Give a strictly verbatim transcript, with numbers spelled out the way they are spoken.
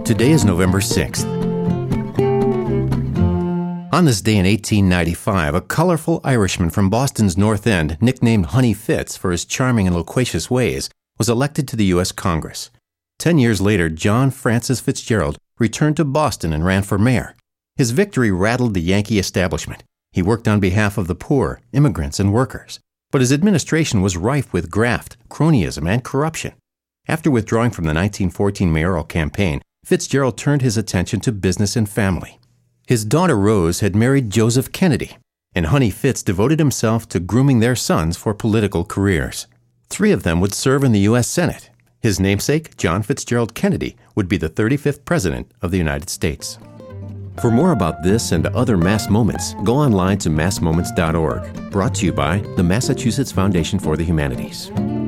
Today is November sixth. On this day in eighteen ninety-five, a colorful Irishman from Boston's North End, nicknamed Honey Fitz for his charming and loquacious ways, was elected to the U S Congress. Ten years later, John Francis Fitzgerald returned to Boston and ran for mayor. His victory rattled the Yankee establishment. He worked on behalf of the poor, immigrants, and workers. But his administration was rife with graft, cronyism, and corruption. After withdrawing from the nineteen fourteen mayoral campaign, Fitzgerald turned his attention to business and family. His daughter Rose had married Joseph Kennedy, and Honey Fitz devoted himself to grooming their sons for political careers. Three of them would serve in the U S Senate. His namesake, John Fitzgerald Kennedy, would be the thirty-fifth President of the United States. For more about this and other Mass Moments, go online to mass moments dot org. Brought to you by the Massachusetts Foundation for the Humanities.